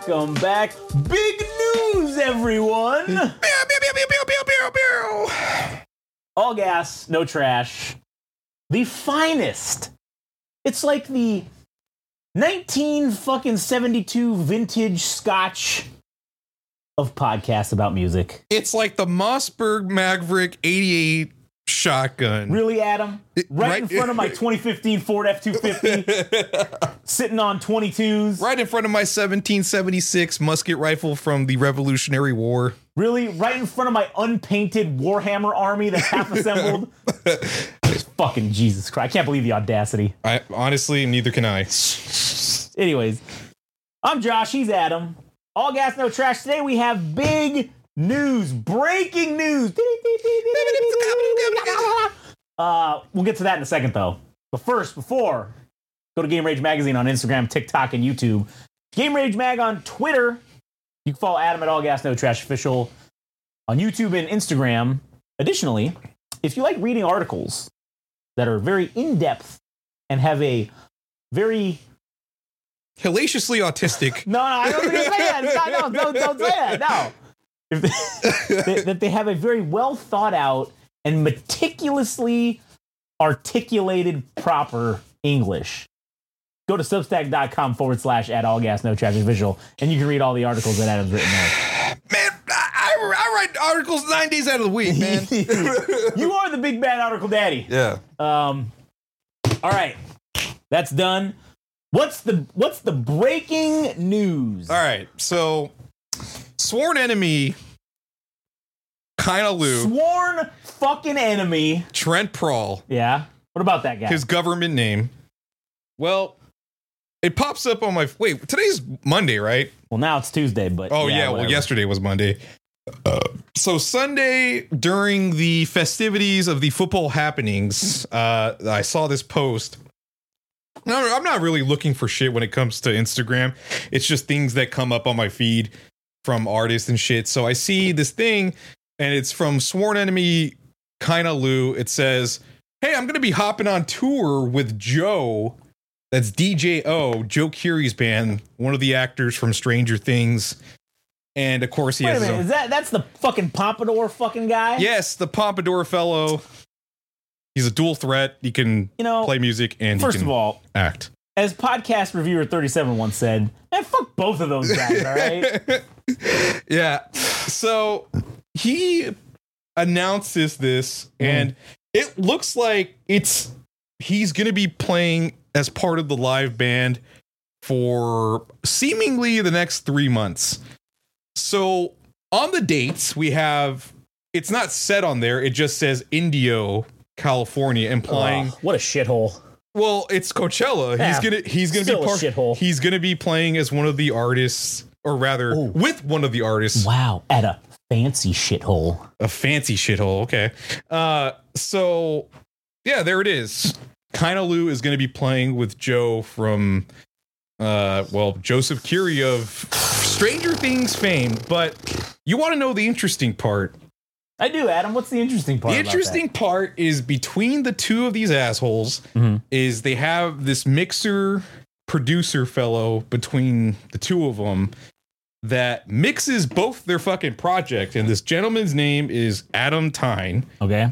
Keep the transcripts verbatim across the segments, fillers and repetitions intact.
Welcome back. Big news, everyone. All gas, no trash. The finest. It's like the nineteen fucking seventy-two vintage scotch of podcasts about music. It's like the Mossberg Maverick eighty-eight shotgun. Really, Adam? It- right, right- in front of my twenty fifteen Ford F two fifty, sitting on twenty-twos. Right in front of my seventeen seventy-six musket rifle from the Revolutionary War. Really, right in front of my unpainted Warhammer army that's half assembled. Fucking Jesus Christ. I can't believe the audacity. I honestly, neither can I. Anyways, I'm Josh. He's Adam. All gas, no trash. Today we have big news. Breaking news. Uh, we'll get to that in a second, though. But first, before, go to Game Rage Magazine on Instagram, TikTok, and YouTube. Game Rage Mag on Twitter. You can follow Adam at All Gas, No Trash Official on YouTube and Instagram. Additionally, if you like reading articles that are very in-depth and have a very... Hellaciously autistic. No, no, I don't think you say that. No, no, don't, don't say that. No. If they, they, that they have a very well thought out and meticulously articulated proper English. Go to substack.com forward slash at all gas, no trash official, and you can read all the articles that Adam's written there. Man, I, I write articles nine days out of the week, man. You are the big bad article daddy. Yeah. Um. All right, that's done. What's the what's the breaking news? All right. So, sworn enemy, Kinda Lou, Sworn fucking enemy. Trent Prawl. Yeah. What about that guy? His government name. Well, it pops up on my... Wait, today's Monday, right? Well, now it's Tuesday, but... Oh, yeah, whatever. well, yesterday was Monday. Uh, so Sunday, during the festivities of the football happenings, uh, I saw this post. No, I'm not really looking for shit when it comes to Instagram. It's just things that come up on my feed from artists and shit. So I see this thing, and it's from Sworn Enemy Kinda Lou. It says, hey, I'm going to be hopping on tour with Joe. That's D J O, Joe Curie's band, one of the actors from Stranger Things. And of course, he Wait has a minute, his own- is that that's the fucking pompadour fucking guy? Yes, the Pompadour fellow. He's a dual threat. He can You know, play music and first he can of all, act. as podcast reviewer thirty-seven once said, man, fuck both of those guys, all right? Yeah. So he announces this, Mm. and it looks like it's he's going to be playing as part of the live band for seemingly the next three months. So on the dates, we have, it's not set on there. It just says Indio, California, implying, Oh, what a shithole. well, it's Coachella. Yeah, he's gonna he's gonna still be a part. shithole. He's gonna be playing as one of the artists, or rather, Ooh. with one of the artists. Wow, at a fancy shithole. A fancy shithole. Okay. Uh, so yeah, there it is. Kinda Lou is gonna be playing with Joe from, uh, well, Joseph Curie of Stranger Things fame. But you want to know the interesting part? I do, Adam. What's the interesting part? The about interesting part is between the two of these assholes Mhm. is they have this mixer producer fellow between the two of them that mixes both their fucking project. And this gentleman's name is Adam Tyne. that? Okay.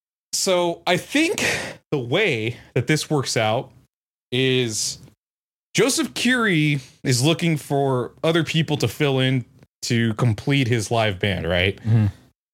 So I think the way that this works out is Joseph Curie is looking for other people to fill in to complete his live band, right? Mhm.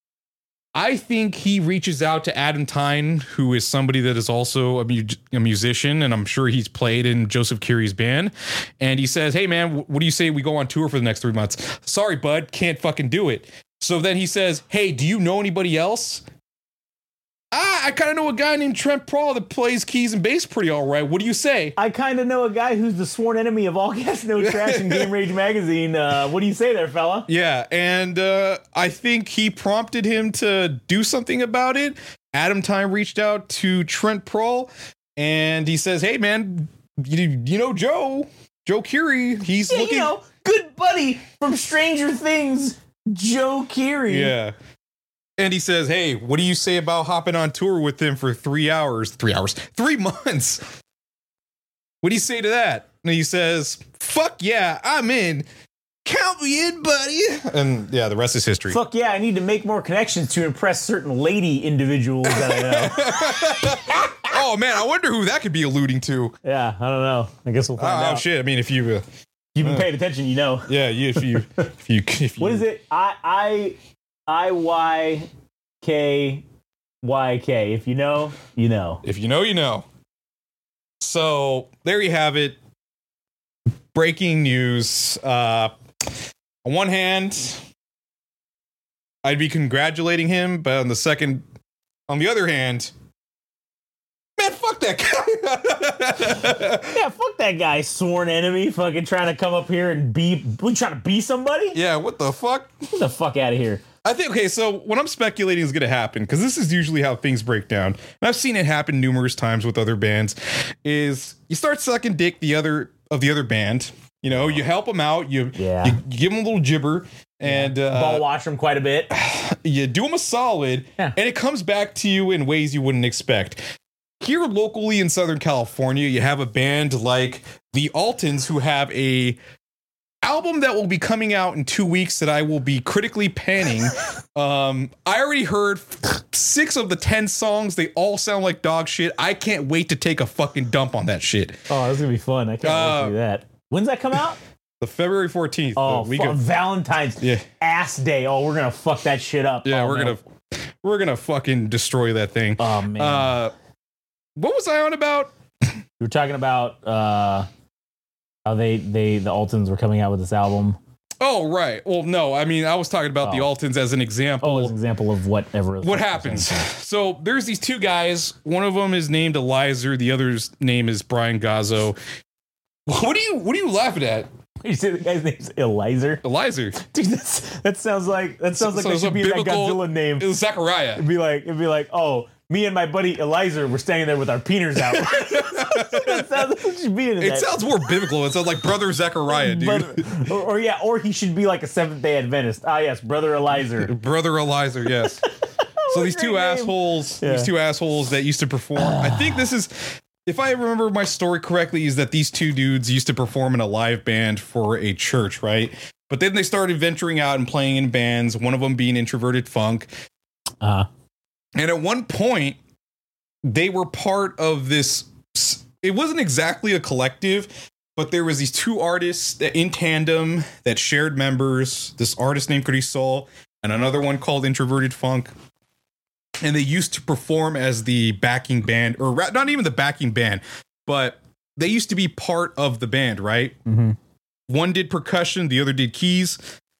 I think he reaches out to Adam Tyne, who is somebody that is also a, mu- a musician, and I'm sure he's played in Joseph Curie's band. And he says, hey, man, what do you say we go on tour for the next three months? Sorry, bud, can't fucking do it. So then he says, hey, do you know anybody else? Ah, I kind of know a guy named Trent Prawl that plays keys and bass pretty all right. What do you say? I kind of know a guy who's the sworn enemy of All Gas, No Trash and Game Rage Magazine. Uh, what do you say there, fella? Yeah, and uh, I think he prompted him to do something about it. Adam Tyne reached out to Trent Prawl, and he says, hey, man, you, you know Joe, Joe Curie. He's Yeah, looking... you know, good buddy from Stranger Things, Joe Curie. Yeah. And he says, hey, what do you say about hopping on tour with him for three hours? Three hours? Three months. What do you say to that? And he says, fuck yeah, I'm in. count me in, buddy. And yeah, the rest is history. Fuck yeah, I need to make more connections to impress certain lady individuals that I know. Oh man, I wonder who that could be alluding to. Yeah, I don't know. I guess we'll find oh, out. Oh shit! I mean, if you uh, you've been uh, paying attention, you know. Yeah, you, if you if you if you. What is it? I I I Y K Y K. If you know, you know. If you know, you know. So there you have it. Breaking news. Uh, on one hand, I'd be congratulating him, but on the second, on the other hand, man, fuck that guy. Yeah, fuck that guy, sworn enemy, fucking trying to come up here and be, we trying to be somebody? Yeah, what the fuck? Get the fuck out of here. I think, okay, so what I'm speculating is going to happen, because this is usually how things break down, and I've seen it happen numerous times with other bands, is you start sucking dick the other of the other band. You know, you help them out, you, yeah. you, you give them a little gibber, and yeah. uh, ball watch them quite a bit. You do them a solid, yeah. and it comes back to you in ways you wouldn't expect. Here locally in Southern California, you have a band like the Altons, who have a album that will be coming out in two weeks that I will be critically panning. um, I already heard six of the ten songs. They all sound like dog shit. I can't wait to take a fucking dump on that shit. Oh, that's gonna be fun. I can't uh, wait to do that. When's that come out? The February fourteenth. Oh, week of Valentine's yeah. ass day. Oh, we're gonna fuck that shit up. Yeah, oh, we're man. gonna we're gonna fucking destroy that thing. Oh man. Uh, what was I on about? You were talking about uh, how they they the Altons were coming out with this album. Oh right. Well, no, I mean I was talking about oh. the Altons as an example. Oh, as an example of whatever. What happens? So there's these two guys. One of them is named Elizer. The other's name is Brian Gazzo. What are you What are you laughing at? You say the guy's name's Elizer? Elizer. Dude, that's, that sounds like that sounds like so that should be that Godzilla name. It was Zachariah. It'd be like it'd be like, oh, me and my buddy Elizer were standing there with our peeners out. That sounds, that should be in it that. Sounds more biblical. It sounds like Brother Zachariah, dude. Brother, or, or yeah, or he should be like a Seventh Day Adventist. Ah, yes, Brother Elizer. Brother Elizer, yes. So these two name. assholes, yeah. these two assholes that used to perform. I think this is. If I remember my story correctly, is that these two dudes used to perform in a live band for a church, right? But then they started venturing out and playing in bands, one of them being Introverted Funk. Uh, and at one point, they were part of this, it wasn't exactly a collective, but there was these two artists that in tandem that shared members, this artist named Cody Soul and another one called Introverted Funk. And they used to perform as the backing band, or not even the backing band, but they used to be part of the band, right? Mm-hmm. One did percussion, the other did keys.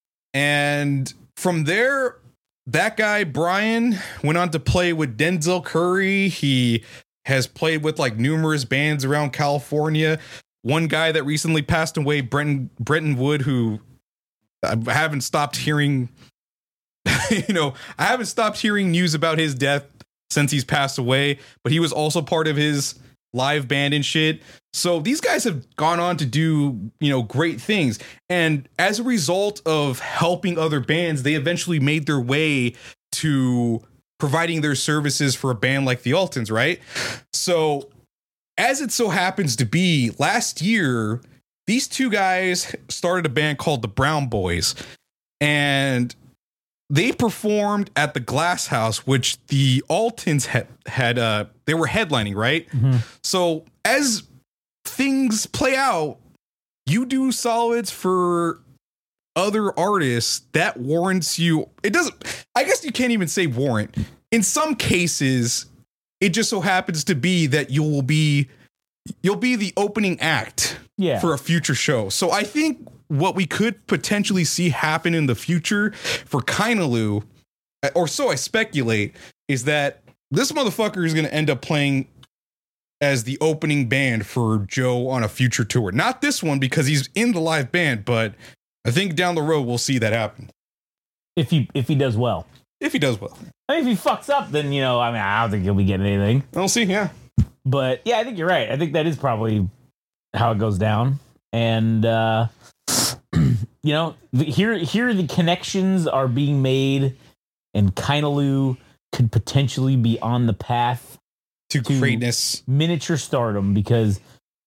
And from there, that guy, Brian, went on to play with Denzel Curry. He has played with like numerous bands around California. One guy that recently passed away, Brenton, Brenton Wood, who I haven't stopped hearing... you know, I haven't stopped hearing news about his death since he's passed away, but he was also part of his live band and shit. So these guys have gone on to do, you know, great things. And as a result of helping other bands, they eventually made their way to providing their services for a band like the Altons, right? So as it so happens to be, last year, these two guys started a band called the Brown Boys. And they performed at the Glass House, which the Altons had, had uh, they were headlining, right? Mm-hmm. So as things play out, you do solids for other artists that warrants you. It doesn't, I guess you can't even say warrant. In some cases, it just so happens to be that you will be, you'll be the opening act yeah. for a future show. So I think what we could potentially see happen in the future for Kainaloo, or so I speculate, is that this motherfucker is going to end up playing as the opening band for Joe on a future tour. Not this one because he's in the live band, but I think down the road we'll see that happen. If he if he does well. If he does well. I mean, if he fucks up, then, you know, I mean, I don't think he'll be getting anything. We'll see, yeah. But yeah, I think you're right. I think that is probably how it goes down. And, uh, you know, here, here the connections are being made, and Kainaloo could potentially be on the path to, to greatness, miniature stardom, because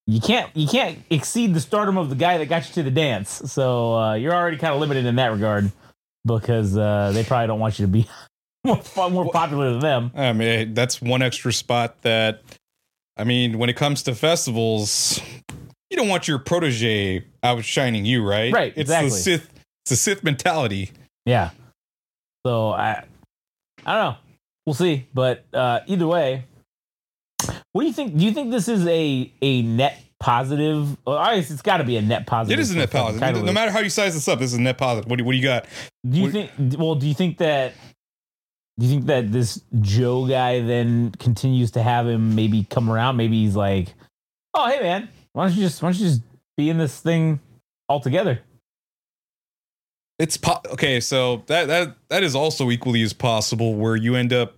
you can't you can't exceed the stardom of the guy that got you to the dance. So uh, you're already kind of limited in that regard because uh, they probably don't want you to be more fun, more popular than them. I mean, that's one extra spot that, I mean, when it comes to festivals, you don't want your protege outshining you, right? Right, It's exactly. the Sith, it's the Sith mentality. Yeah. So I I don't know. We'll see. But uh, either way, what do you think? Do you think this is a a net positive? Well, obviously, it's got to be a net positive. It is a net for fucking positive. No Kylo. matter how you size this up, this is a net positive. What do, what do you got? Do you what- think? Well, do you think that? Do you think that this Joe guy then continues to have him maybe come around? Maybe he's like, "Oh, hey man, why don't you just why don't you just be in this thing altogether?" It's po- okay. So that that that is also equally as possible, where you end up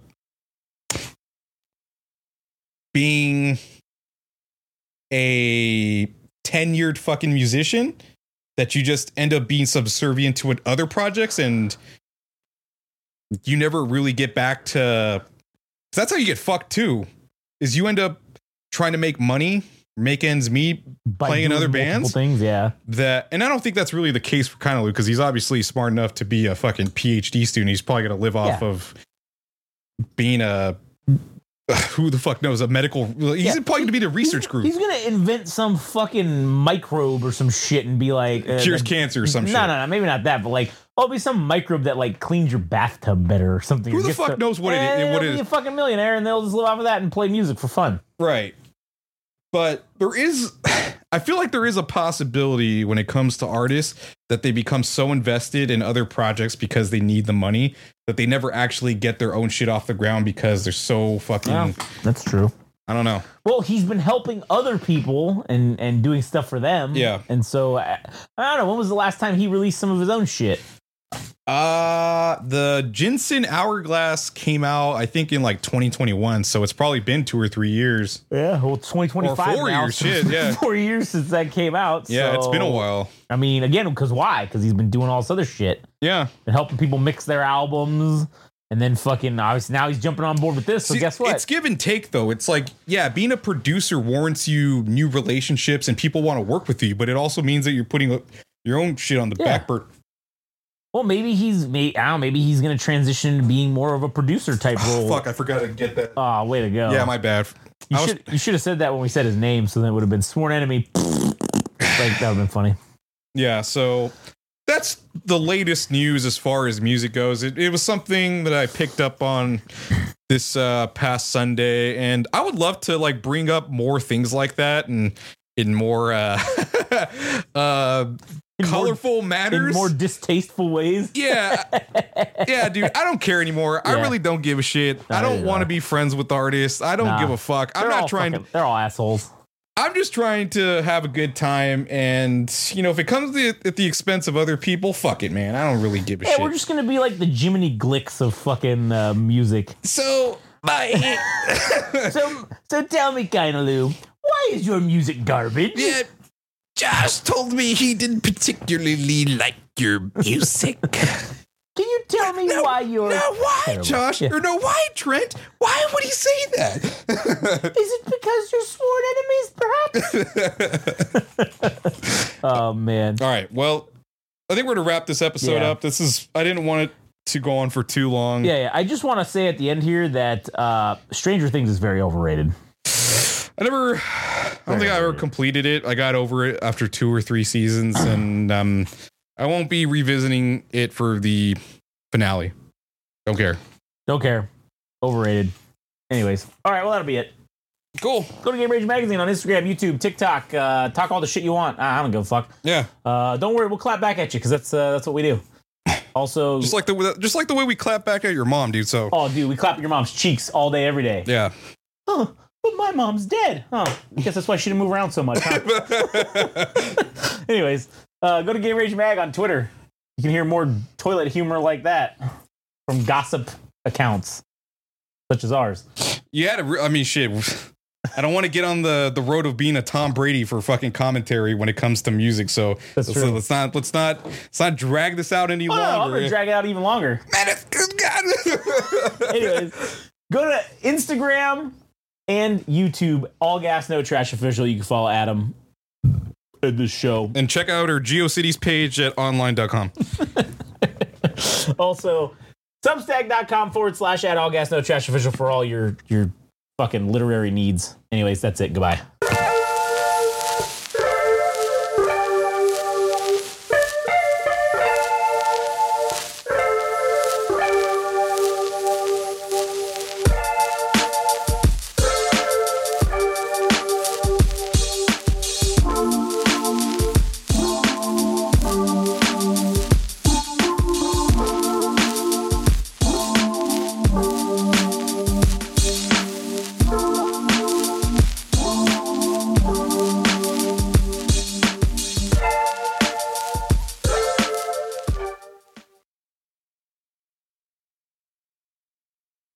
being a tenured fucking musician that you just end up being subservient to what other projects, and you never really get back to. That's how you get fucked too. Is you end up trying to make money, make ends meet, By playing in doing other multiple bands. things, yeah. That, and I don't think that's really the case for Kylo because he's obviously smart enough to be a fucking PhD student. He's probably going to live off Yeah. of being a who the fuck knows a medical. He's Yeah. probably going to be the research he's, group. He's gonna invent some fucking microbe or some shit and be like, uh, Cures that- cancer or some no, shit. No, no, maybe not that, but like, oh, it'll be some microbe that like cleans your bathtub better or something. Who Or the gets fuck to- knows what it- Eh, what they'll it be is? a fucking millionaire and they'll just live off of that and play music for fun. Right. But there is, I feel like there is a possibility when it comes to artists that they become so invested in other projects because they need the money that they never actually get their own shit off the ground because they're so fucking, Yeah, that's true. I don't know. Well, he's been helping other people and and doing stuff for them. Yeah. And so I, I don't know. When was the last time he released some of his own shit? Uh, the Jensen Hourglass came out, I think, in like twenty twenty-one. So it's probably been two or three years. Yeah, well, twenty twenty-five Or four now, years, so shit, yeah. four years since that came out. Yeah, it's been a so- while. I mean, again, because why? Because he's been doing all this other shit Yeah. and helping people mix their albums, and then fucking obviously now he's jumping on board with this. So See, guess what? It's give and take, though. It's like, yeah, being a producer warrants you new relationships and people want to work with you, but it also means that you're putting your own shit on the Yeah. back burner. Well, maybe he's maybe, I don't know, maybe he's gonna transition to being more of a producer type role. Fuck, I forgot to get that. Oh, way to go! Yeah, my bad. You I was- should you should have said that when we said his name, so then it would have been sworn enemy. Like that would have been funny. Yeah, so that's the latest news as far as music goes. It, it was something that I picked up on this uh, past Sunday, and I would love to like bring up more things like that and in more uh, uh, In more- colorful In matters. more distasteful ways. yeah, yeah, dude. I don't care anymore. I Yeah. really don't give a shit. I No, don't neither want do to be friends with artists. I don't Nah. give a fuck. I'm They're not all trying fucking- They're all assholes. I'm just trying to have a good time, and you know, if it comes to, at the expense of other people, fuck it, man. I don't really give a Yeah, shit. we're just gonna be like the Jiminy Glicks of fucking uh, music. so, bye. So, so tell me, Kainalu, why is your music garbage? yeah, Josh told me he didn't particularly like your music. Can you tell me No, why you're? no, why, terrible? Josh? Yeah. Or no, why, Trent? Why would he say that? Is it because you're sworn enemies, perhaps? Oh man. All right. Well, I think we're gonna wrap this episode Yeah. up. This is. I didn't want it to go on for too long. Yeah, yeah. I just want to say at the end here that uh, Stranger Things is very overrated. I never. I don't think I ever completed it. I got over it after two or three seasons, and um, I won't be revisiting it for the finale. Don't care. Don't care. Overrated. Anyways, all right. Well, that'll be it. Cool. Go to Game Rage Magazine on Instagram, YouTube, TikTok. Uh, talk all the shit you want. I don't give a fuck. Yeah. Uh, don't worry, we'll clap back at you because that's uh, that's what we do. Also, Just like the just like the way we clap back at your mom, dude. So oh, dude, we clap at your mom's cheeks all day, every day. yeah. Oh, but my mom's dead. Oh, I guess that's why she didn't move around so much. Huh? Anyways, uh, go to Game Rage Mag on Twitter. You can hear more toilet humor like that from gossip accounts such as ours. You had to. Re- I mean, shit. I don't want to get on the, the road of being a Tom Brady for fucking commentary when it comes to music. So That's let's, true. let's not let's not let's not drag this out any Oh, no, I'm longer. gonna drag it out even longer. Man, it's good God. Anyways, go to Instagram and YouTube, All Gas No Trash Official. You can follow Adam at this show. And check out our GeoCities page at online dot com. Also, substack.com forward slash at All Gas No Trash Official for all your, your fucking literary needs. Anyways, that's it. Goodbye.